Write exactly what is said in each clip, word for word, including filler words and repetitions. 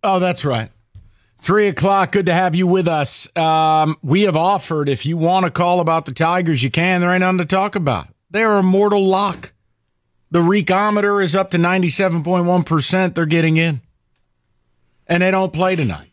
Oh, that's right. Three o'clock. Good to have you with us. Um, we have offered, if you want to call about the Tigers, you can. There ain't nothing to talk about. They're a mortal lock. The Reekometer is up to ninety-seven point one percent. They're getting in. And they don't play tonight.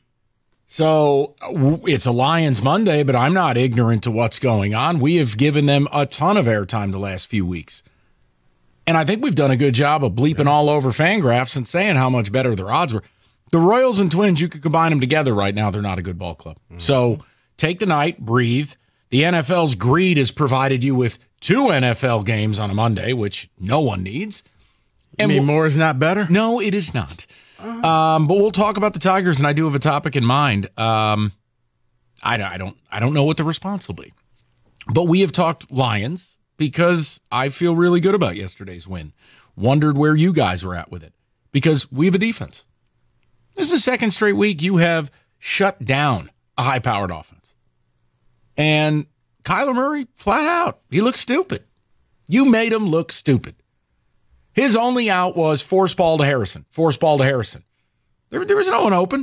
So it's a Lions Monday, but I'm not ignorant to what's going on. We have given them a ton of airtime the last few weeks. And I think we've done a good job of bleeping all over Fangraphs and saying how much better their odds were. The Royals and Twins, you could combine them together right now. They're not a good ball club. Mm-hmm. So take the night, breathe. The N F L's greed has provided you with two N F L games on a Monday, which no one needs. And you mean we'll, more is not better? No, it is not. Uh-huh. Um, but we'll talk about the Tigers, and I do have a topic in mind. Um, I, I don't, I don't know what the response will be. But we have talked Lions because I feel really good about yesterday's win. Wondered where you guys were at with it because we have a defense. This is the second straight week you have shut down a high-powered offense. And Kyler Murray, flat out, he looks stupid. You made him look stupid. His only out was force ball to Harrison. Force ball to Harrison. There, there was no one open.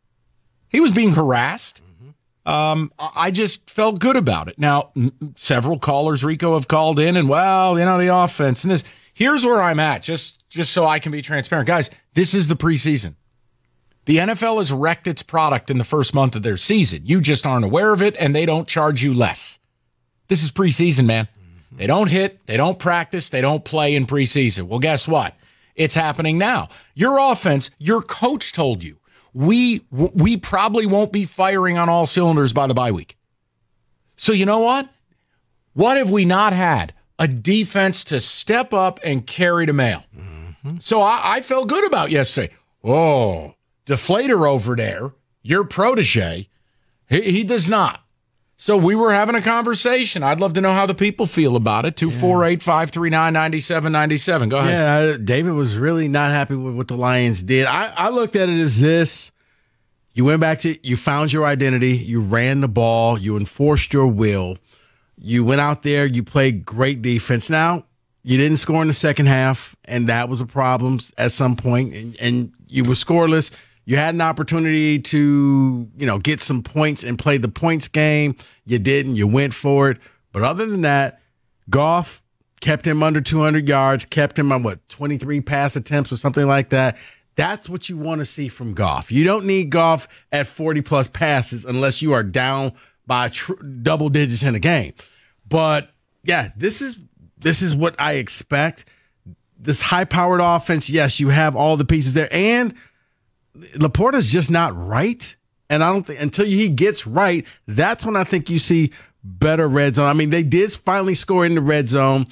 He was being harassed. Mm-hmm. Um, I just felt good about it. Now, several callers, Rico, have called in, and, well, you know, the offense and this. Here's where I'm at, just, just so I can be transparent. Guys, this is the preseason. The N F L has wrecked its product in the first month of their season. You just aren't aware of it, and they don't charge you less. This is preseason, man. Mm-hmm. They don't hit, they don't practice, they don't play in preseason. Well, guess what? It's happening now. Your offense, your coach told you, we we probably won't be firing on all cylinders by the bye week. So you know what? What have we not had? A defense to step up and carry the mail. Mm-hmm. So I, I felt good about yesterday. Oh, Deflator over there, your protege, he, he does not. So we were having a conversation. I'd love to know how the people feel about it. two four eight, five three nine, nine seven nine seven. Go ahead. Yeah, David was really not happy with what the Lions did. I, I looked at it as this. You went back to, you found your identity. You ran the ball. You enforced your will. You went out there. You played great defense. Now, you didn't score in the second half, and that was a problem at some point, and, and you were scoreless. You had an opportunity to, you know, get some points and play the points game. You didn't. You went for it. But other than that, Goff kept him under two hundred yards, kept him on, what, twenty-three pass attempts or something like that. That's what you want to see from Goff. You don't need Goff at forty-plus passes unless you are down by tr- double digits in a game. But, yeah, this is this is what I expect. This high-powered offense, yes, you have all the pieces there. And Laporta's just not right. And I don't think until he gets right, that's when I think you see better red zone. I mean, they did finally score in the red zone.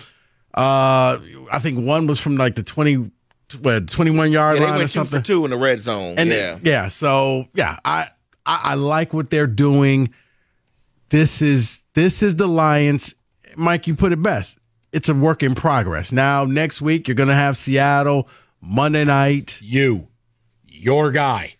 Uh, I think one was from like the twenty, what, twenty-one yard yeah, line they went or something. Two for two in the red zone. And yeah, they, yeah. So yeah, I, I I like what they're doing. This is this is the Lions. Mike, you put it best. It's a work in progress. Now next week you're going to have Seattle Monday night. You. Your guy.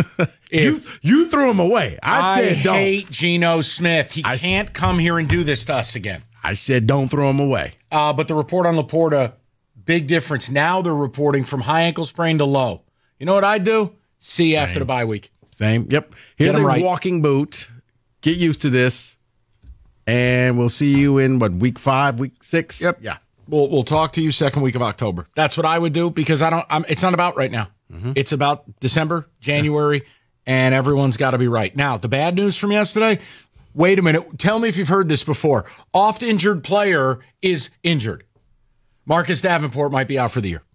If you, you threw him away. I, I said don't. hate Geno Smith. He I can't s- come here and do this to us again. I said don't throw him away. Uh, but the report on Laporta, big difference. Now they're reporting from high ankle sprain to low. You know what I do? See you after the bye week. Same. Yep. Here's a right. walking boot. Get used to this. And we'll see you in, what, week five, week six? Yep. Yeah. We'll we'll talk to you second week of October. That's what I would do because I don't. I'm, it's not about right now. Mm-hmm. It's about December, January, and everyone's got to be right. Now, the bad news from yesterday. Wait a minute. Tell me if you've heard this before. Oft injured player is injured. Marcus Davenport might be out for the year.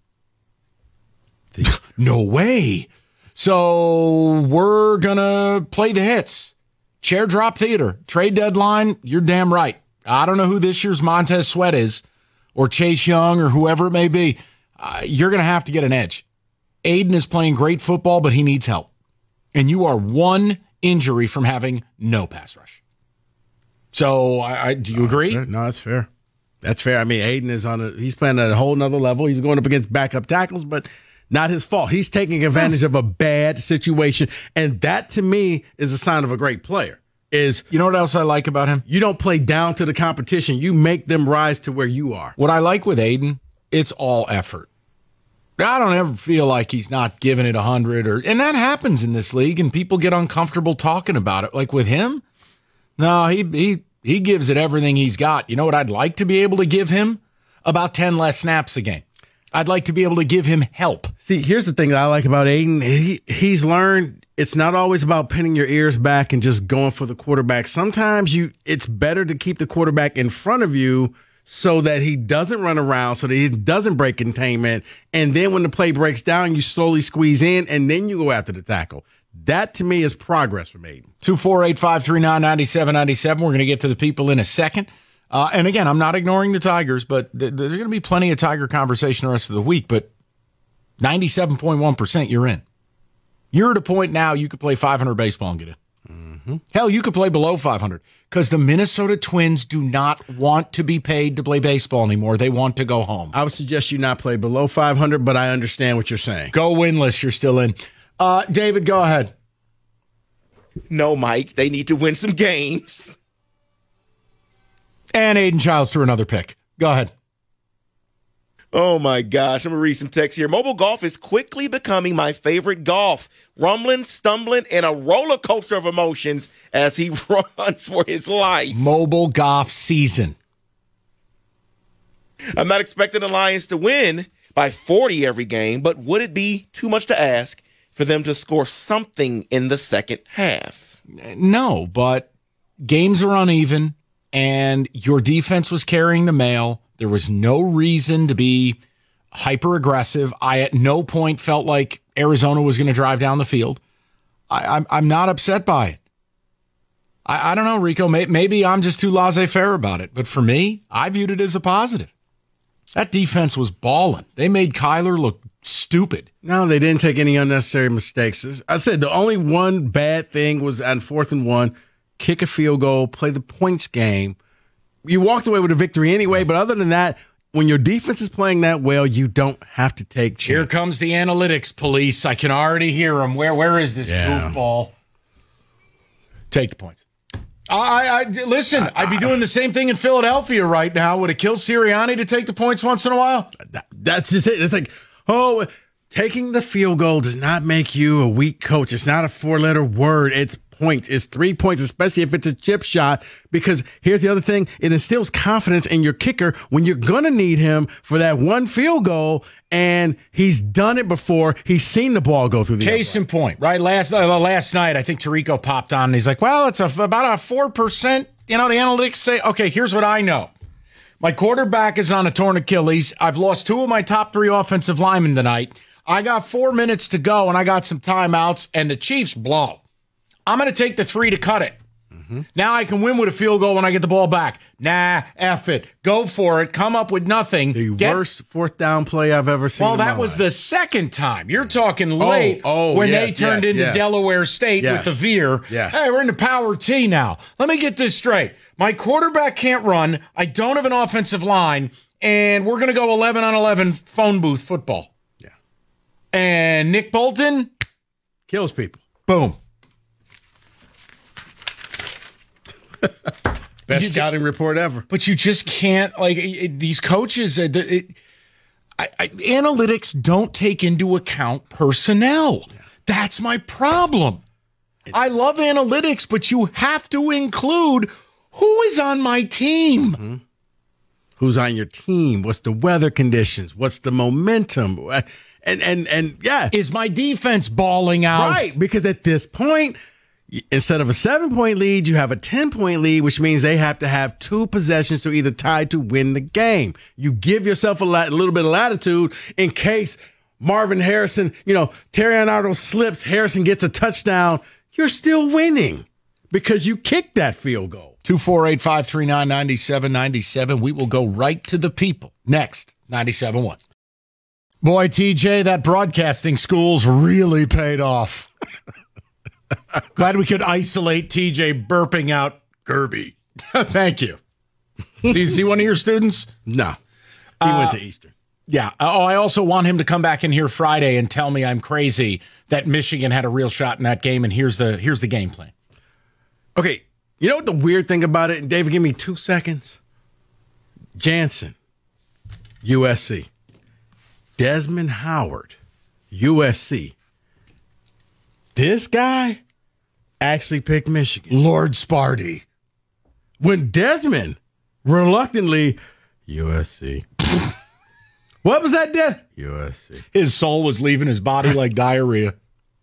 No way. So we're gonna play the hits. Chair drop theater. Trade deadline. You're damn right. I don't know who this year's Montez Sweat is, or Chase Young, or whoever it may be. Uh, you're going to have to get an edge. Aiden is playing great football, but he needs help. And you are one injury from having no pass rush. So, I, I, do you agree? Uh, no, that's fair. That's fair. I mean, Aiden is on a, he's playing at a whole nother level. He's going up against backup tackles, but not his fault. He's taking advantage of a bad situation. And that, to me, is a sign of a great player. Is you know what else I like about him? You don't play down to the competition. You make them rise to where you are. What I like with Aiden, it's all effort. I don't ever feel like he's not giving it one hundred, or, and that happens in this league, and people get uncomfortable talking about it. Like with him, no, he he he gives it everything he's got. You know what I'd like to be able to give him? About ten less snaps a game. I'd like to be able to give him help. See, here's the thing that I like about Aiden. He, he's learned it's not always about pinning your ears back and just going for the quarterback. Sometimes you, it's better to keep the quarterback in front of you so that he doesn't run around, so that he doesn't break containment. And then when the play breaks down, you slowly squeeze in, and then you go after the tackle. That, to me, is progress from Aiden. two four eight, five three nine, nine seven nine seven. We're going to get to the people in a second. Uh, and again, I'm not ignoring the Tigers, but th- there's going to be plenty of Tiger conversation the rest of the week. But ninety-seven point one percent, you're in. You're at a point now you could play five hundred baseball and get in. Mm-hmm. Hell, you could play below five hundred because the Minnesota Twins do not want to be paid to play baseball anymore. They want to go home. I would suggest you not play below five hundred, but I understand what you're saying. Go winless. You're still in. Uh, David, go ahead. No, Mike. They need to win some games. And Aiden Childs threw another pick. Go ahead. Oh, my gosh. I'm going to read some text here. Mobile golf is quickly becoming my favorite golf. Rumbling, stumbling, and a roller coaster of emotions as he runs for his life. Mobile golf season. I'm not expecting the Lions to win by forty every game, but would it be too much to ask for them to score something in the second half? No, but games are uneven, and your defense was carrying the mail. There was no reason to be hyper aggressive. I at no point felt like Arizona was going to drive down the field. I, I'm I'm not upset by it. I, I don't know, Rico. May, maybe I'm just too laissez-faire about it. But for me, I viewed it as a positive. That defense was balling. They made Kyler look stupid. No, they didn't take any unnecessary mistakes. I said the only one bad thing was on fourth and one, kick a field goal, play the points game. You walked away with a victory anyway, but other than that, when your defense is playing that well, you don't have to take chances. Here comes the analytics police. I can already hear them. Where, where is this yeah. goofball? Take the points. I, I listen. I, I'd be doing the same thing in Philadelphia right now. Would it kill Sirianni to take the points once in a while? That, that's just it. It's like, oh, taking the field goal does not make you a weak coach. It's not a four-letter word. It's points. It's three points, especially if it's a chip shot. Because here's the other thing: it instills confidence in your kicker when you're gonna need him for that one field goal. And he's done it before. He's seen the ball go through the case in point, right? Last uh, last night, I think Tirico popped on and he's like, well, it's a, about a four percent. You know, the analytics say, okay, here's what I know. My quarterback is on a torn Achilles. I've lost two of my top three offensive linemen tonight. I got four minutes to go and I got some timeouts and the Chiefs blow. I'm going to take the three to cut it. Mm-hmm. Now I can win with a field goal when I get the ball back. Nah, F it. Go for it. Come up with nothing. The get- worst fourth down play I've ever seen. Well, that in my was life. the second time. You're talking late oh, when yes, they turned yes, into yes. Delaware State Yes. with the veer. Yes. Hey, we're into power T now. Let me get this straight. My quarterback can't run. I don't have an offensive line. And we're going to go eleven on eleven phone booth football. Yeah. And Nick Bolton kills people. Boom. Best You- scouting report ever. But you just can't, like, it, these coaches, it, it, I, I, analytics don't take into account personnel. Yeah. That's my problem. It, I love analytics, but you have to include who is on my team. Mm-hmm. Who's on your team? What's the weather conditions? What's the momentum? And, and, and yeah. Is my defense balling out? Right, because at this point, instead of a seven-point lead, you have a ten-point lead, which means they have to have two possessions to either tie to win the game. You give yourself a, la- a little bit of latitude in case Marvin Harrison, you know, Terrion Arnold slips, Harrison gets a touchdown. You're still winning because you kicked that field goal. two four eight, five three nine, nine seven nine seven. We will go right to the people. Next, ninety-seven point one. Boy, T J, that broadcasting school's really paid off. Glad we could isolate T J burping out Kirby. Thank you. See, see one of your students? No. He uh, went to Eastern. Yeah. Oh, I also want him to come back in here Friday and tell me I'm crazy that Michigan had a real shot in that game, and here's the here's the game plan. Okay. You know what the weird thing about it? David, give me two seconds. Jansen, U S C. Desmond Howard, U S C. This guy actually picked Michigan. Lord Sparty. When Desmond reluctantly, U S C. What was that, Des? U S C. His soul was leaving his body like diarrhea.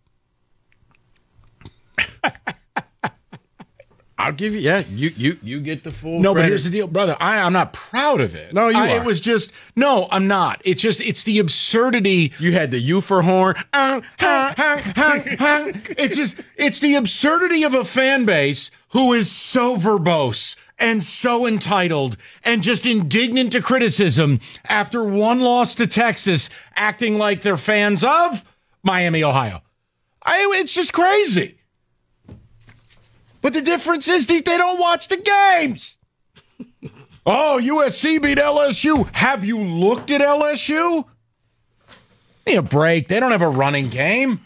I'll give you, yeah, you you you get the full No, credit. but here's the deal, brother. I, I'm not proud of it. No, you I, are. It was just, no, I'm not. It's just, it's the absurdity. You had the U for horn. Uh, hang, hang, hang, hang. It's just, it's the absurdity of a fan base who is so verbose and so entitled and just indignant to criticism after one loss to Texas, acting like they're fans of Miami, Ohio. I, it's just crazy. But the difference is they, they don't watch the games. Oh, U S C beat L S U. Have you looked at L S U? Give me a break. They don't have a running game.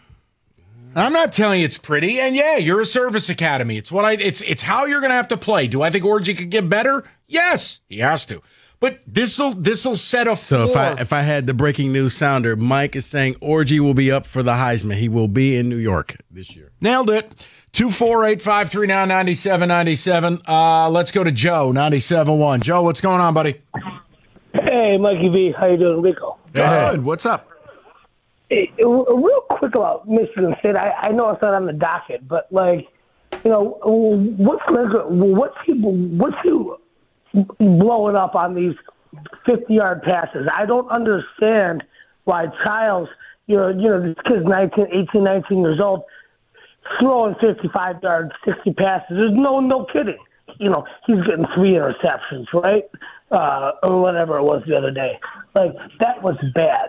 I'm not telling you it's pretty. And yeah, you're a service academy. It's what I it's it's how you're gonna have to play. Do I think Orji could get better? Yes, he has to. But this'll this'll set a floor. So if I if I had the breaking news sounder, Mike is saying Orji will be up for the Heisman. He will be in New York this year. Nailed it. two four eight, five three nine, nine seven nine seven. Uh, let's go to Joe, ninety-seven point one. Joe, what's going on, buddy? Hey, Mikey V. How you doing, Rico? Good. What's up? Hey, real quick about Michigan State. I, I know it's not on the docket, but, like, you know, what's what's he, what's he blowing up on these fifty-yard passes? I don't understand why Childs, you know, you know, this kid's nineteen, eighteen, nineteen years old, throwing fifty-five yard, sixty passes. There's no, no kidding. You know, he's getting three interceptions, right? Uh, or whatever it was the other day. Like, that was bad.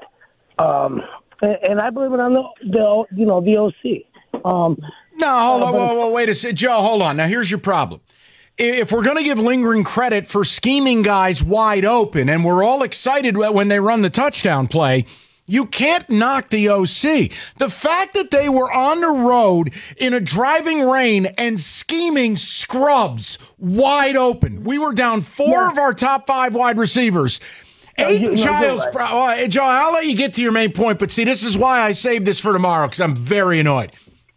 Um, and, and I believe it on the, the, you know, the O C. Um, No, hold uh, on. but- Whoa, whoa, wait a second. Joe, hold on. Now, here's your problem. If we're going to give lingering credit for scheming guys wide open, and we're all excited when they run the touchdown play, you can't knock the O C. The fact that they were on the road in a driving rain and scheming scrubs wide open. We were down four Yeah. of our top five wide receivers. No, you- Aiden no, Childs, you're bro, oh, Joe, I'll let you get to your main point, but see, this is why I saved this for tomorrow, because I'm very annoyed.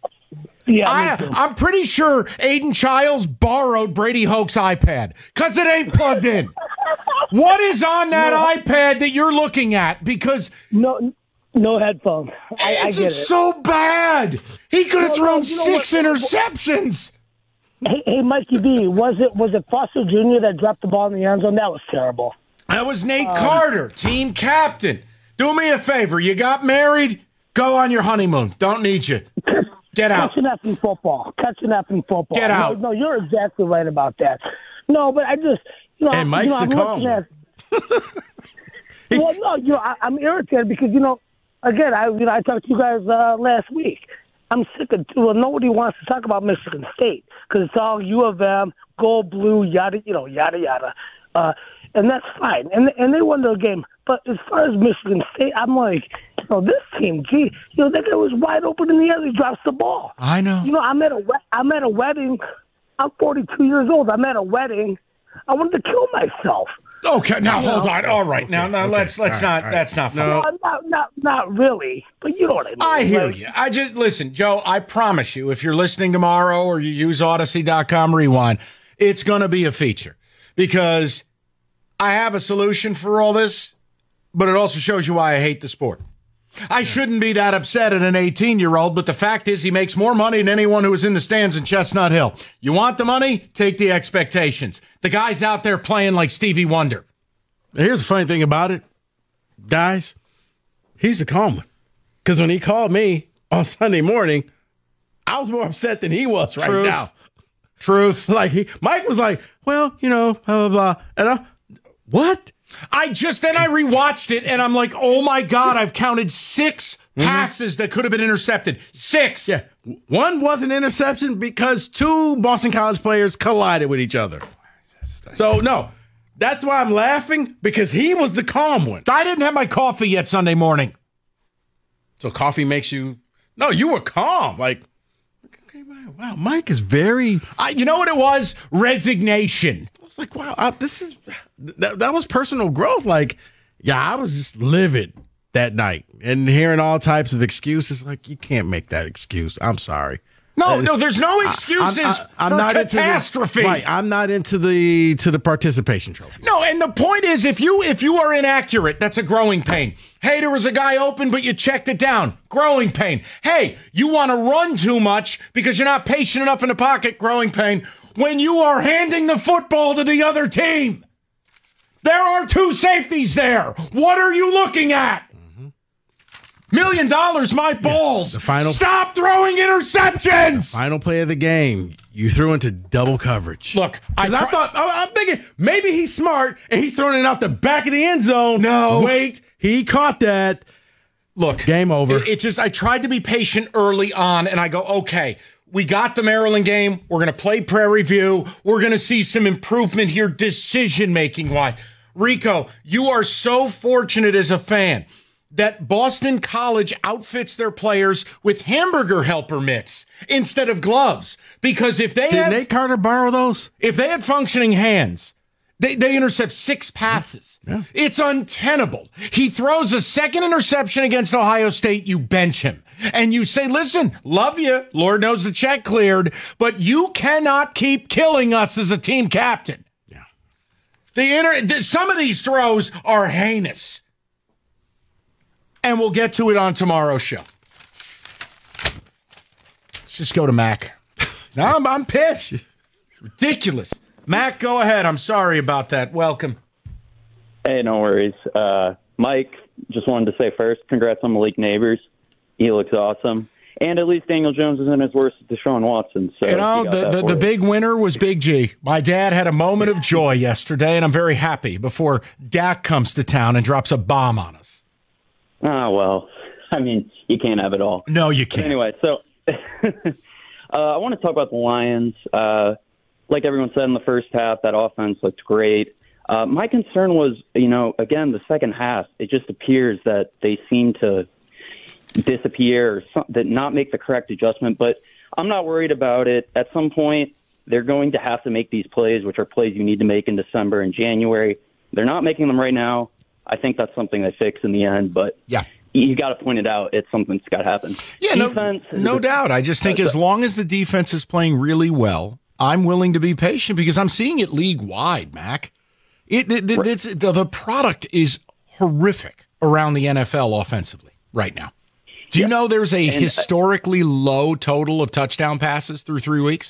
yeah, me I, too. I'm pretty sure Aiden Childs borrowed Brady Hoke's iPad because it ain't plugged in. What is on that No. iPad that you're looking at? Because no, no headphones. I, I it's, get it's it. so bad. He could have No, thrown no, you know six what? interceptions. Hey, hey, Mikey B, was it was it Foster Junior that dropped the ball in the end zone? That was terrible. That was Nate Carter, team captain. Do me a favor. You got married? Go on your honeymoon. Don't need you. Get out. Catching effing football. Catching effing football. Get out. No, no, you're exactly right about that. No, but I just, you know, And Mike's you know, the I'm looking calm at. Well, no, you know, I, I'm irritated because, you know, again, I you know I talked to you guys uh, last week. I'm sick of well, nobody wants to talk about Michigan State because it's all U of M, gold, blue, yada, you know, yada yada, uh, and that's fine. And and they won the game. But as far as Michigan State, I'm like, you know, this team, gee, you know, that guy was wide open in the end. He drops the ball. I know. You know, I'm at a we- I'm at a wedding. I'm forty-two years old. I'm at a wedding. I wanted to kill myself. Okay, now hold on. All right, now now okay. let's let's All right, not. all right. That's not fun. No. Well, not not not really, but you know what I mean. I hear Like, you. I just listen, Joe. I promise you, if you're listening tomorrow or you use Odyssey dot com Rewind, it's going to be a feature because I have a solution for all this, but it also shows you why I hate the sport. I shouldn't be that upset at an eighteen-year-old, but the fact is he makes more money than anyone who was in the stands in Chestnut Hill. You want the money? Take the expectations. The guy's out there playing like Stevie Wonder. Here's the funny thing about it, guys. He's the calm one. Because when he called me on Sunday morning, I was more upset than he was right Truth. now. Truth. Like he, Mike was like, well, you know, blah, blah, blah. And I, what? I just then I rewatched it and I'm like, oh my God, I've counted six passes that could have been intercepted. Six. Yeah. One was an interception because two Boston College players collided with each other. So, no, that's why I'm laughing because he was the calm one. I didn't have my coffee yet Sunday morning. So coffee makes you, no, you were calm. Like, okay, wow, Mike is very, I, you know what it was? Resignation. I was like, wow, I, this is, that, that was personal growth. Like, yeah, I was just livid. that night. And hearing all types of excuses, like, you can't make that excuse. I'm sorry. No, no, there's no excuses I'm, I, I'm for not catastrophe. Into the, right, I'm not into the to the participation trophy. No, and the point is, if you if you are inaccurate, that's a growing pain. Hey, there was a guy open, but you checked it down. Growing pain. Hey, you want to run too much because you're not patient enough in the pocket. Growing pain. When you are handing the football to the other team, there are two safeties there. What are you looking at? Million dollars, my balls. Yeah, the final, Stop throwing interceptions. Final play of the game, you threw into double coverage. Look, I, I thought I, I'm thinking maybe he's smart and he's throwing it out the back of the end zone. No, wait, he caught that. Look, game over. It, it just I tried to be patient early on, and I go, okay, we got the Maryland game. We're going to play Prairie View. We're going to see some improvement here, decision making wise. Rico, you are so fortunate as a fan that Boston College outfits their players with hamburger helper mitts instead of gloves. Because if they Did had, Nate Carter borrow those? If they had functioning hands, they, they intercept six passes. Yeah. It's untenable. He throws a second interception against Ohio State, you bench him. And you say, listen, love you. Lord knows the check cleared, but you cannot keep killing us as a team captain. Yeah. The inter- the, some of these throws are heinous. And we'll get to it on tomorrow's show. Let's just go to Mac. Now I'm, I'm pissed. Ridiculous. Mac, go ahead. I'm sorry about that. Welcome. Hey, no worries. Uh, Mike, just wanted to say first, congrats on Malik Neighbors. He looks awesome. And at least Daniel Jones isn't as worse as Deshaun Watson. So you know, the, the, the big winner was Big G. My dad had a moment of joy yesterday, and I'm very happy before Dak comes to town and drops a bomb on us. Ah, well, I mean, you can't have it all. No, you can't. But anyway, so uh, I want to talk about the Lions. Uh, like everyone said in the first half, that offense looked great. Uh, my concern was, you know, again, the second half, it just appears that they seem to disappear or some, that not make the correct adjustment. But I'm not worried about it. At some point, they're going to have to make these plays, which are plays you need to make in December and January. They're not making them right now. I think that's something they fix in the end, but yeah, you got to point it out. It's something that's got to happen. Yeah, defense, no, no doubt. I just think as long as the defense is playing really well, I'm willing to be patient because I'm seeing it league wide, Mac. It, it, it it's, the, the product is horrific around the N F L offensively right now. Do you yeah. know there's a and, historically low total of touchdown passes through three weeks?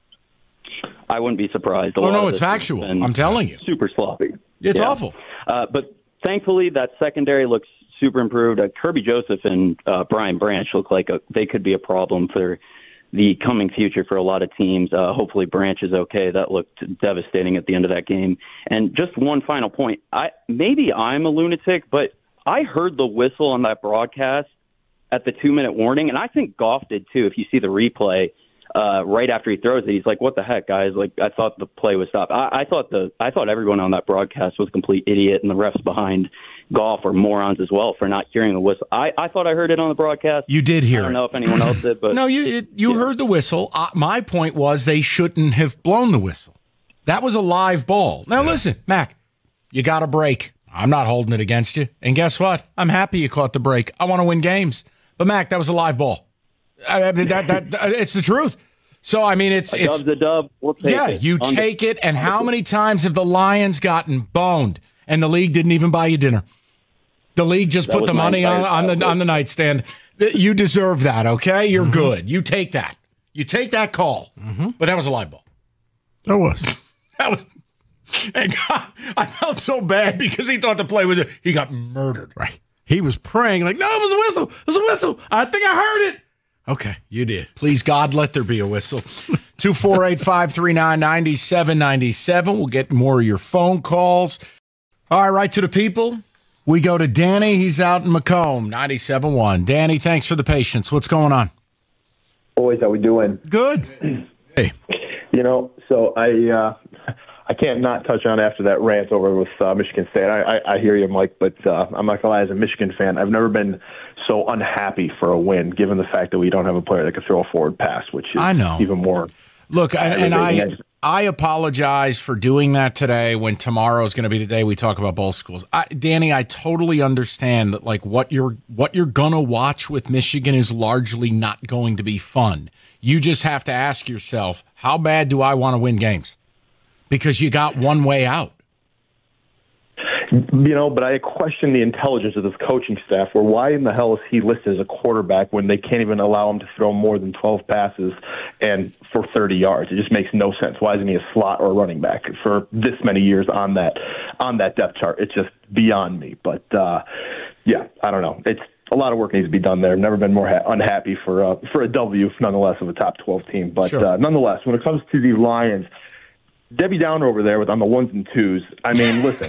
I wouldn't be surprised. A oh, no, it's factual. I'm telling you. Super sloppy. It's yeah. awful. Uh, but thankfully, that secondary looks super improved. Uh, Kirby Joseph and uh, Brian Branch look like a, they could be a problem for the coming future for a lot of teams. Uh, hopefully Branch is okay. That looked devastating at the end of that game. And just one final point. I maybe I'm a lunatic, but I heard the whistle on that broadcast at the two-minute warning, and I think Goff did too. If you see the replay uh, right after he throws it, he's like, "What the heck, guys?" Like, I thought the play was stopped. I, I thought the I thought everyone on that broadcast was a complete idiot, and the refs behind Goff are morons as well for not hearing the whistle. I, I thought I heard it on the broadcast. You did hear it. I don't know if anyone else did, but no, you it, you yeah. heard the whistle. Uh, my point was they shouldn't have blown the whistle. That was a live ball. Now yeah. listen, Mac, you got a break. I'm not holding it against you. And guess what? I'm happy you caught the break. I want to win games. But Mac, that was a live ball. I mean, that, that, that it's the truth. So I mean, it's a it's dub's a dub. We'll take yeah, it. you On take the, it. And how many times have the Lions gotten boned and the league didn't even buy you dinner? The league just put the money on, on the on the nightstand. You deserve that. Okay, you're mm-hmm. good. You take that. You take that call. Mm-hmm. But that was a live ball. That was. That was. And God, I felt so bad because he thought the play was. He got murdered. Right. He was praying like, no, it was a whistle. It was a whistle. I think I heard it. Okay, you did. Please, God, let there be a whistle. two four eight, five three nine, nine seven nine seven. We'll get more of your phone calls. All right, right to the people. We go to Danny. He's out in Macomb, ninety-seven point one. Danny, thanks for the patience. What's going on? Boys, how we doing? Good. Hey. You know, so I uh, I can't not touch on after that rant over with uh, Michigan State. I, I, I hear you, Mike, but uh, I'm not going to lie, as a Michigan fan, I've never been so unhappy for a win, given the fact that we don't have a player that can throw a forward pass, which is I know. even more. Look, and, and I I apologize for doing that today when tomorrow is going to be the day we talk about both schools. I, Danny, I totally understand that like what you're what you're going to watch with Michigan is largely not going to be fun. You just have to ask yourself, how bad do I want to win games? Because you got one way out. You know, but I question the intelligence of this coaching staff, where why in the hell is he listed as a quarterback when they can't even allow him to throw more than twelve passes and for thirty yards? It just makes no sense. Why isn't he a slot or a running back for this many years on that on that depth chart? It's just beyond me. But, uh, yeah, I don't know. It's a lot of work needs to be done there. I've never been more ha- unhappy for, uh, for a W, nonetheless, of a top twelve team. But sure. uh, nonetheless, when it comes to the Lions, Debbie Downer over there with on the ones and twos. I mean, listen,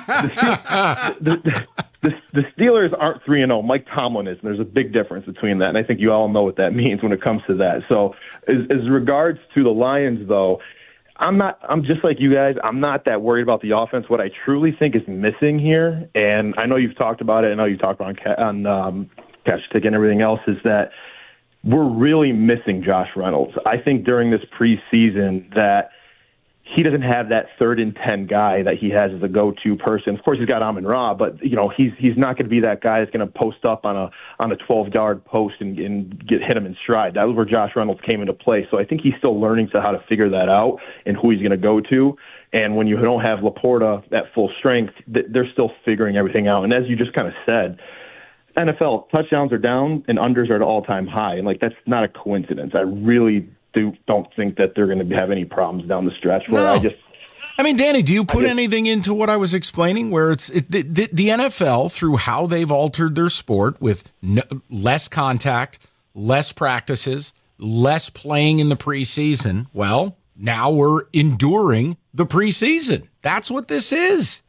the, the, the, the Steelers aren't three and zero. Mike Tomlin is, and there's a big difference between that. And I think you all know what that means when it comes to that. So, as, as regards to the Lions, though, I'm not. I'm just like you guys. I'm not that worried about the offense. What I truly think is missing here, and I know you've talked about it. I know you talked about on, on um, Catch Tick and everything else, is that we're really missing Josh Reynolds. I think during this preseason that he doesn't have that third and ten guy that he has as a go-to person. Of course, he's got Amon Ra, but you know he's he's not going to be that guy that's going to post up on a on a twelve-yard post and, and get hit him in stride. That was where Josh Reynolds came into play. So I think he's still learning to how to figure that out and who he's going to go to. And when you don't have Laporta at full strength, they're still figuring everything out. And as you just kind of said, N F L touchdowns are down and unders are at all-time high, and like that's not a coincidence. I really do don't think that they're going to have any problems down the stretch. Where No. I just, I mean, Danny, do you put just, anything into what I was explaining where it's it, the, the, the N F L, through how they've altered their sport with no, less contact, less practices, less playing in the preseason? Well, now we're enduring the preseason. That's what this is.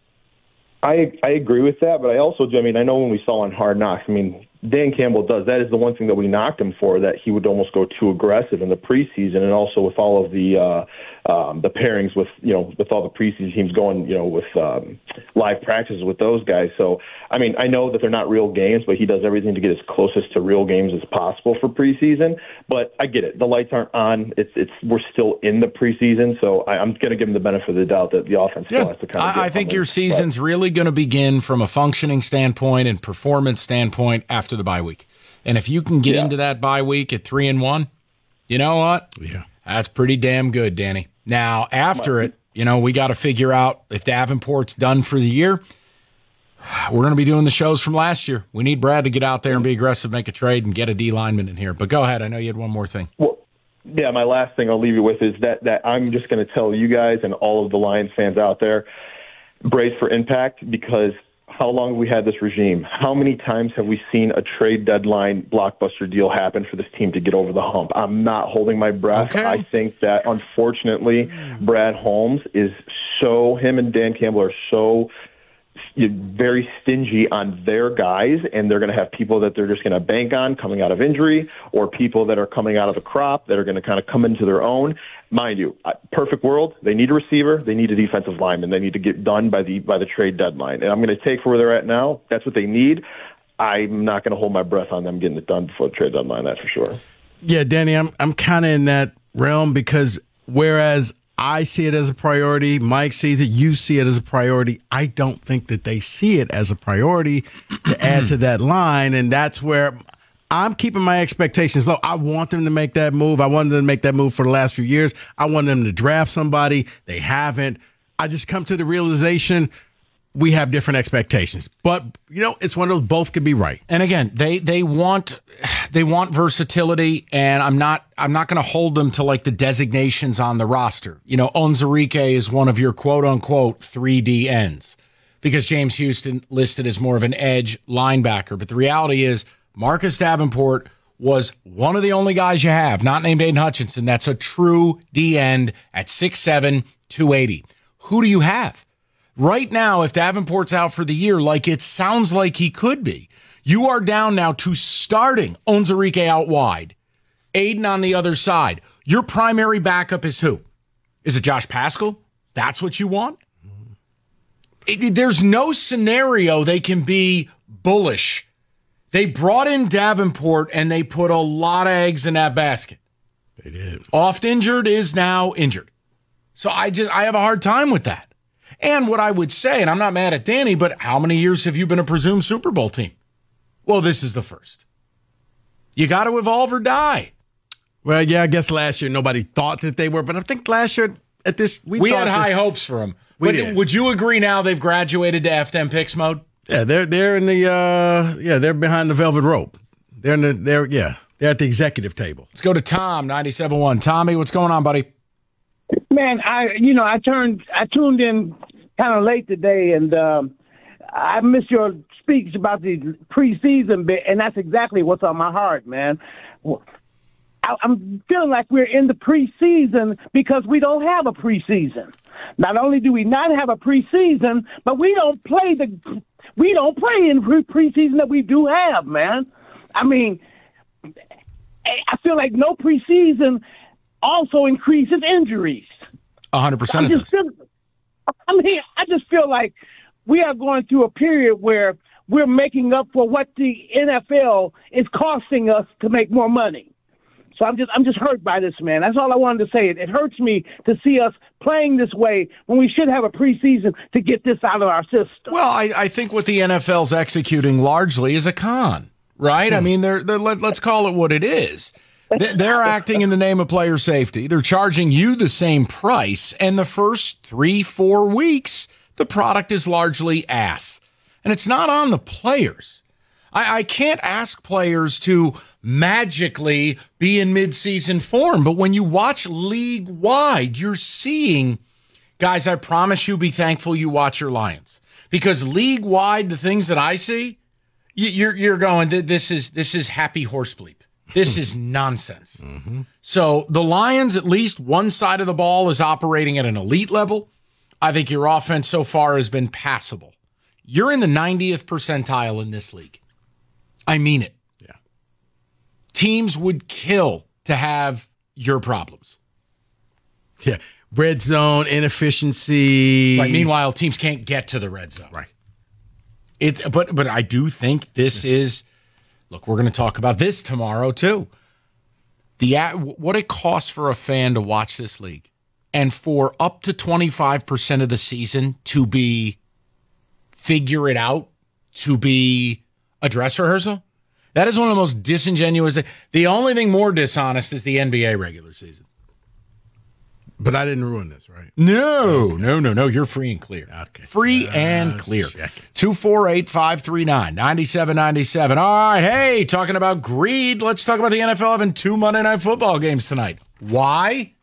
I I agree with that, but I also, I mean, I know when we saw on Hard Knocks, I mean, Dan Campbell does. That is the one thing that we knocked him for, that he would almost go too aggressive in the preseason, and also with all of the uh, um, the pairings with, you know, with all the preseason teams going, you know, with um, live practices with those guys. So, I mean, I know that they're not real games, but he does everything to get as closest to real games as possible for preseason. But I get it. The lights aren't on. It's it's we're still in the preseason, so I, I'm going to give him the benefit of the doubt that the offense still has to kind of. I, I think your season's but. really going to begin from a functioning standpoint and performance standpoint after the bye week. And if you can get yeah. into that bye week at three and one, you know what? Yeah, that's pretty damn good, Danny. Now, after it, you know, we got to figure out if Davenport's done for the year. We're going to be doing the shows from last year. We need Brad to get out there and be aggressive, make a trade, and get a D lineman in here. But go ahead. I know you had one more thing. Well, yeah, my last thing I'll leave you with is that that I'm just going to tell you guys and all of the Lions fans out there, brace for impact, because how long have we had this regime? How many times have we seen a trade deadline blockbuster deal happen for this team to get over the hump? I'm not holding my breath. Okay. I think that, unfortunately, Brad Holmes is so, him and Dan Campbell are so very stingy on their guys, and they're going to have people that they're just going to bank on coming out of injury, or people that are coming out of the crop that are going to kind of come into their own. Mind you, perfect world, they need a receiver, they need a defensive lineman, they need to get done by the by the trade deadline. And I'm going to take for where they're at now. That's what they need. I'm not going to hold my breath on them getting it done before the trade deadline, that's for sure. Yeah, Danny, I'm I'm kind of in that realm, because whereas I see it as a priority, Mike sees it, you see it as a priority, I don't think that they see it as a priority to add to that line, and that's where I'm keeping my expectations low. I want them to make that move. I wanted them to make that move for the last few years. I wanted them to draft somebody. They haven't. I just come to the realization we have different expectations. But, you know, it's one of those, both could be right. And again, they they want they want versatility, and I'm not I'm not going to hold them to like the designations on the roster. You know, Onwuzurike is one of your quote unquote three D ends, because James Houston listed as more of an edge linebacker. But the reality is Marcus Davenport was one of the only guys you have, not named Aiden Hutchinson, that's a true D end at six seven, two eighty. Who do you have? Right now, if Davenport's out for the year, like it sounds like he could be, you are down now to starting Onwuzurike out wide, Aiden on the other side. Your primary backup is who? Is it Josh Paschal? That's what you want? It, there's no scenario they can be bullish. They brought in Davenport, and they put a lot of eggs in that basket. They did. Oft injured is now injured. So I just I have a hard time with that. And what I would say, and I'm not mad at Danny, but how many years have you been a presumed Super Bowl team? Well, this is the first. You got to evolve or die. Well, yeah, I guess last year nobody thought that they were, but I think last year at this we, we thought had high that, hopes for them. We But did. would you agree now they've graduated to F ten picks mode? Yeah, they're they're in the uh, yeah they're behind the velvet rope. They're in the they're yeah they're at the executive table. Let's go to Tom, ninety-seven point one. Tommy, what's going on, buddy? Man, I you know I turned I tuned in kind of late today, and um, I missed your speech about the preseason bit, and that's exactly what's on my heart, man. I, I'm feeling like we're in the preseason because we don't have a preseason. Not only do we not have a preseason, but we don't play the we don't play in pre- preseason that we do have, man. I mean, I feel like no preseason also increases injuries. one hundred percent I'm of just this. feel, I mean, I just feel like we are going through a period where we're making up for what the N F L is costing us to make more money. So I'm just I'm just hurt by this, man. That's all I wanted to say. It, it hurts me to see us playing this way when we should have a preseason to get this out of our system. Well, I, I think what the N F L's executing largely is a con, right? Hmm. I mean, they're, they're let, let's call it what it is. They're acting in the name of player safety. They're charging you the same price, and the first three, four weeks, the product is largely ass. And it's not on the players. I, I can't ask players to magically be in midseason form, but when you watch league-wide, you're seeing, guys, I promise you, be thankful you watch your Lions. Because league-wide, the things that I see, you're, you're going, this is, this is happy horse bleep. This is nonsense. Mm-hmm. So the Lions, at least one side of the ball is operating at an elite level. I think your offense so far has been passable. You're in the ninetieth percentile in this league. I mean it. Yeah. Teams would kill to have your problems. Yeah. Red zone, inefficiency. Right. Meanwhile, teams can't get to the red zone. Right. It's but but I do think this is. Look, we're going to talk about this tomorrow, too. The what it costs for a fan to watch this league and for up to twenty-five percent of the season to be figure it out, to be a dress rehearsal. That is one of the most disingenuous. The only thing more dishonest is the N B A regular season. But I didn't ruin this, right? No, no, no, no. You're free and clear. Okay. Free uh, and clear. two four eight, five three nine, nine seven nine seven. All right. Hey, talking about greed, let's talk about the N F L having two Monday Night Football games tonight. Why?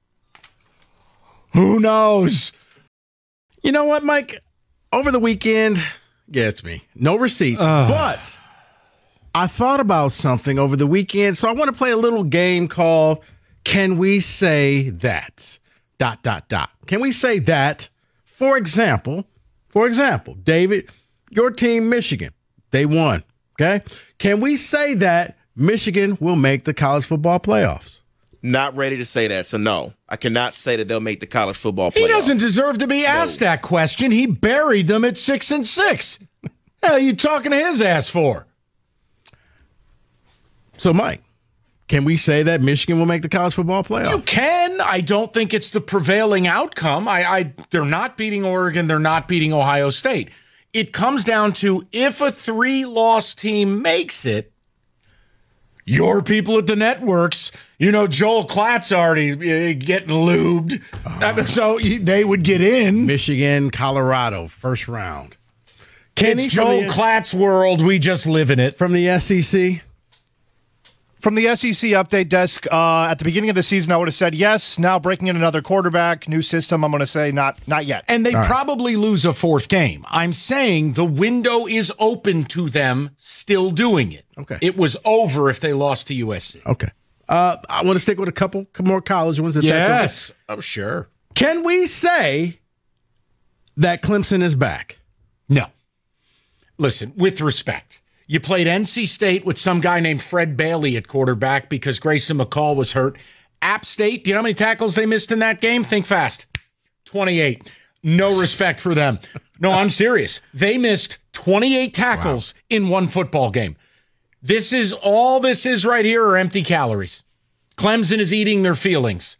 Who knows? You know what, Mike? Over the weekend, yeah, it's me. No receipts. Uh. But I thought about something over the weekend, so I want to play a little game called Can We Say That? Dot, dot, dot. Can we say that? For example, for example, David, your team, Michigan, they won, okay? Can we say that Michigan will make the college football playoffs? Not ready to say that, so no. I cannot say that they'll make the college football playoffs. He doesn't deserve to be asked no. that question. He buried them at six and six. What the hell are you talking to his ass for? So, Mike, can we say that Michigan will make the college football playoffs? You can. I don't think it's the prevailing outcome. I, I they're not beating Oregon. They're not beating Ohio State. It comes down to if a three-loss team makes it, your people at the networks, you know, Joel Klatt's already uh, getting lubed. Uh, so they would get in. Michigan, Colorado, first round. Kenny, it's Joel the, Klatt's world. We just live in it. From the S E C? From the S E C update desk, uh, at the beginning of the season, I would have said yes. Now breaking in another quarterback, new system, I'm going to say not not yet. And they All probably right. lose a fourth game. I'm saying the window is open to them still doing it. Okay. It was over if they lost to U S C. Okay. Uh, I want to stick with a couple more college ones. If yes. That's okay. Oh, sure. Can we say that Clemson is back? No. Listen, with respect. You played N C State with some guy named Fred Bailey at quarterback because Grayson McCall was hurt. App State, do you know how many tackles they missed in that game? Think fast. twenty-eight. No respect for them. No, I'm serious. They missed twenty-eight tackles wow. in one football game. This is all this is right here are empty calories. Clemson is eating their feelings.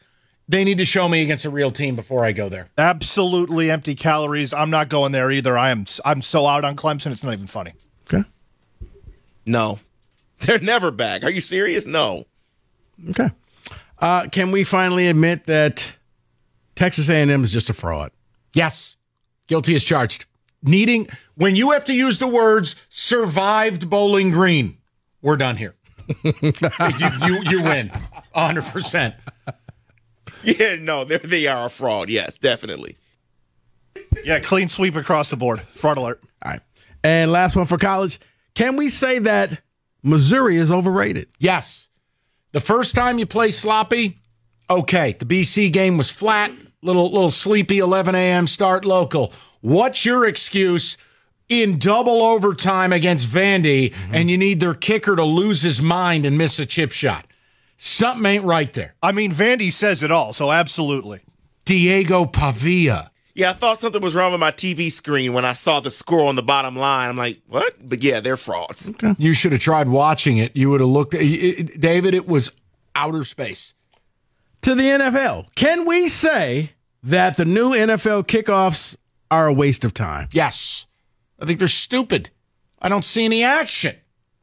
They need to show me against a real team before I go there. Absolutely empty calories. I'm not going there either. I am. I'm so out on Clemson. It's not even funny. Okay. No. They're never back. Are you serious? No. Okay. Uh, can we finally admit that Texas A and M is just a fraud? Yes. Guilty as charged. Needing, when you have to use the words survived Bowling Green, we're done here. you, you, you win. one hundred percent. Yeah, no, they are a fraud. Yes, definitely. Yeah, clean sweep across the board. Fraud alert. All right. And last one for college. Can we say that Missouri is overrated? Yes. The first time you play sloppy, okay. The B C game was flat, little little sleepy, eleven a.m. start local. What's your excuse in double overtime against Vandy, mm-hmm. and you need their kicker to lose his mind and miss a chip shot? Something ain't right there. I mean, Vandy says it all, so absolutely. Diego Pavia. Yeah, I thought something was wrong with my T V screen when I saw the score on the bottom line. I'm like, what? But yeah, they're frauds. Okay. You should have tried watching it. You would have looked at it, David, it was outer space. To the N F L, can we say that the new N F L kickoffs are a waste of time? Yes. I think they're stupid. I don't see any action.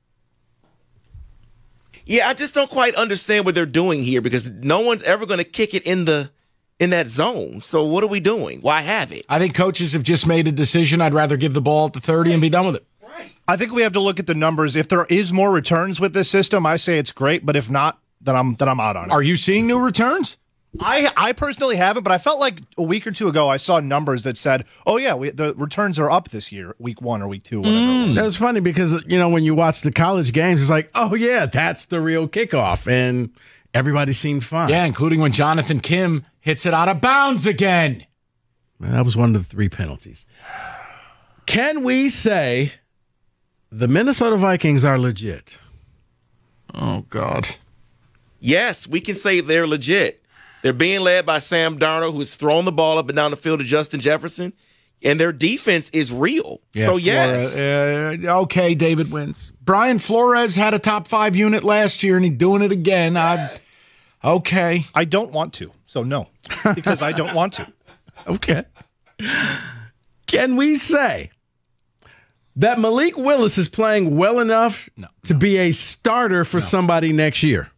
Yeah, I just don't quite understand what they're doing here because no one's ever going to kick it in the in that zone. So what are we doing? Why have it? I think coaches have just made a decision. I'd rather give the ball at the thirty and be done with it. Right. I think we have to look at the numbers. If there is more returns with this system, I say it's great. But if not, then I'm then I'm out on it. Are you seeing new returns? I I personally haven't, but I felt like a week or two ago I saw numbers that said, "Oh yeah, we, the returns are up this year, week one or week two, whatever." Mm. It was. That's funny because you know when you watch the college games, it's like, "Oh yeah, that's the real kickoff," and everybody seemed fine. Yeah, including when Jonathan Kim hits it out of bounds again. That was one of the three penalties. Can we say the Minnesota Vikings are legit? Oh God. Yes, we can say they're legit. They're being led by Sam Darnold, who is throwing the ball up and down the field to Justin Jefferson, and their defense is real. Yeah, so, yes. Flores, uh, okay, David wins. Brian Flores had a top five unit last year, and he's doing it again. I, okay. I don't want to, so no, because I don't want to. Okay. Can we say that Malik Willis is playing well enough no, to no. be a starter for no. somebody next year?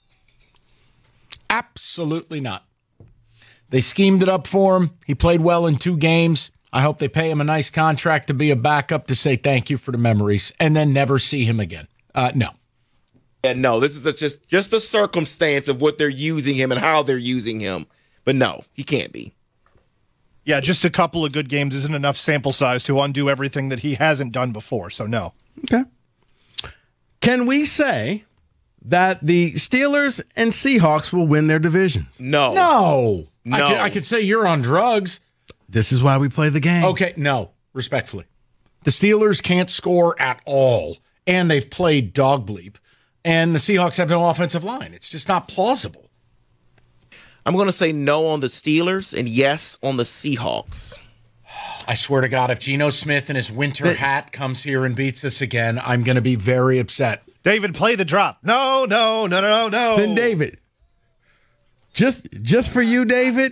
Absolutely not. They schemed it up for him. He played well in two games. I hope they pay him a nice contract to be a backup to say thank you for the memories and then never see him again. Uh, no. Yeah, no, this is a, just, just a circumstance of what they're using him and how they're using him. But no, he can't be. Yeah, just a couple of good games isn't enough sample size to undo everything that he hasn't done before, so no. Okay. Can we say that the Steelers and Seahawks will win their divisions? No. No. No. I could, I could say you're on drugs. This is why we play the game. Okay, no, respectfully. The Steelers can't score at all, and they've played dog bleep, and the Seahawks have no offensive line. It's just not plausible. I'm going to say no on the Steelers and yes on the Seahawks. I swear to God, if Geno Smith in his winter hat comes here and beats us again, I'm going to be very upset. David, play the drop. No, no, no, no, no. Then David, just just for you, David,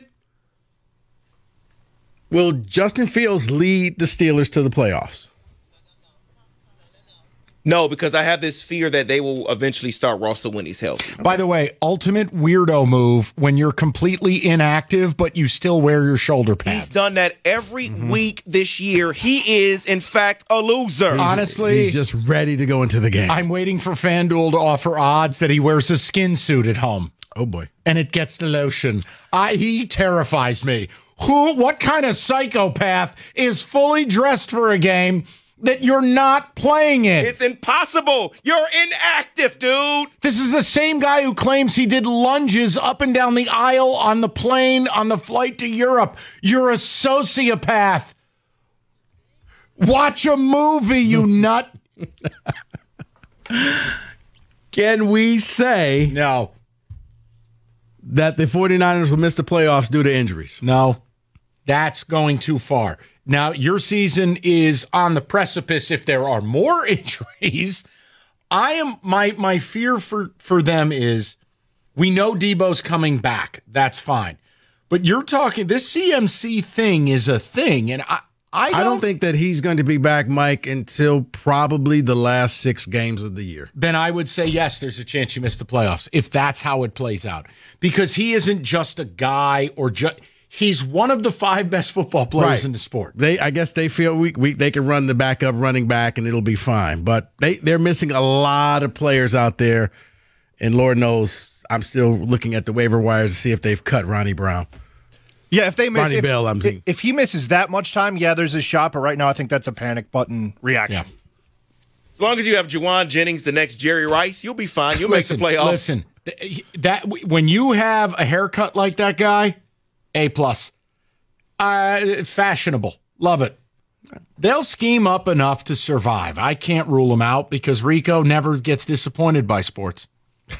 will Justin Fields lead the Steelers to the playoffs? No, because I have this fear that they will eventually start Russell when he's healthy. By the way, ultimate weirdo move when you're completely inactive, but you still wear your shoulder pads. He's done that every mm-hmm. week this year. He is, in fact, a loser. He's, Honestly, he's just ready to go into the game. I'm waiting for FanDuel to offer odds that he wears a skin suit at home. Oh, boy. And it gets the lotion. I, he terrifies me. Who? What kind of psychopath is fully dressed for a game that you're not playing in? It's impossible. You're inactive, dude. This is the same guy who claims he did lunges up and down the aisle on the plane on the flight to Europe. You're a sociopath. Watch a movie, you nut. Can we say no that the 49ers will miss the playoffs due to injuries? No. That's going too far. Now, your season is on the precipice if there are more injuries. I am my my fear for, for them is We know Debo's coming back. That's fine. But you're talking, this C M C thing is a thing, and I, I don't, I don't think that he's going to be back, Mike, until probably the last six games of the year. Then I would say, yes, there's a chance you miss the playoffs, if that's how it plays out. Because he isn't just a guy or just – he's one of the five best football players Right. in the sport. They, I guess they feel we, we they can run the backup running back and it'll be fine. But they, they're missing a lot of players out there, and Lord knows I'm still looking at the waiver wires to see if they've cut Ronnie Brown. Yeah, if they miss, Ronnie if, Bell, I'm saying. if he misses that much time, yeah, there's a shot. But right now, I think that's a panic button reaction. Yeah. As long as you have Juwan Jennings, the next Jerry Rice, you'll be fine. You'll Listen, make the playoffs. Listen, th- that when you have a haircut like that guy, A plus. Uh, fashionable. Love it. They'll scheme up enough to survive. I can't rule them out because Rico never gets disappointed by sports.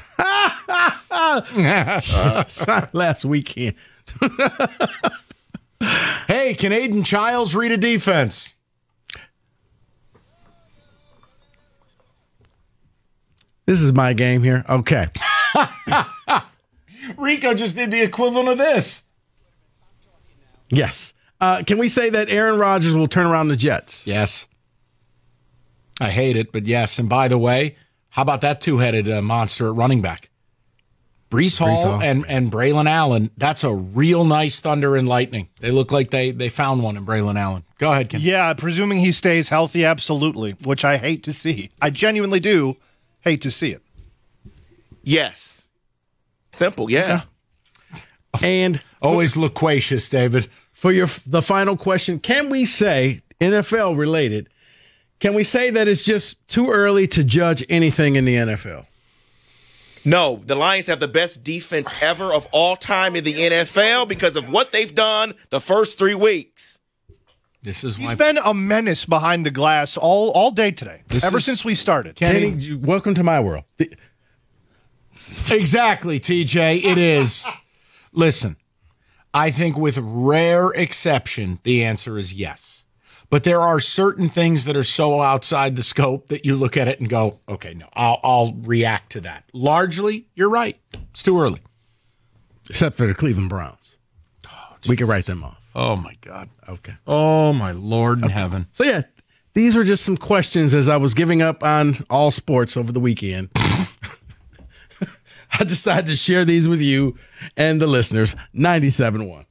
Last weekend. Hey, can Aiden Childs read a defense? This is my game here. Okay. Rico just did the equivalent of this. Yes. Uh, can we say that Aaron Rodgers will turn around the Jets? Yes. I hate it, but yes. And by the way, how about that two-headed uh, monster at running back? Brees Hall, Brees Hall. and, and Braylon Allen. That's a real nice thunder and lightning. They look like they, they found one in Braylon Allen. Go ahead, Ken. Yeah, presuming he stays healthy, absolutely, which I hate to see. I genuinely do hate to see it. Yes. Simple, yeah. And Always loquacious, David. for your the final question, can we say, N F L related, can we say that it's just too early to judge anything in the N F L? No, the Lions have the best defense ever of all time in the N F L because of what they've done the first three weeks. This is He's why. been a menace behind the glass all, all day today, This ever is- since we started. Kenny, Kenny, welcome to my world. The- exactly, T J. It is. Listen, I think with rare exception, the answer is yes. But there are certain things that are so outside the scope that you look at it and go, okay, no, I'll, I'll react to that. Largely, you're right. It's too early. Except for the Cleveland Browns. we can write them off. Oh, my God. Okay. Oh, my Lord in heaven. So, yeah, these were just some questions as I was giving up on all sports over the weekend. I decided to share these with you and the listeners. ninety-seven point one.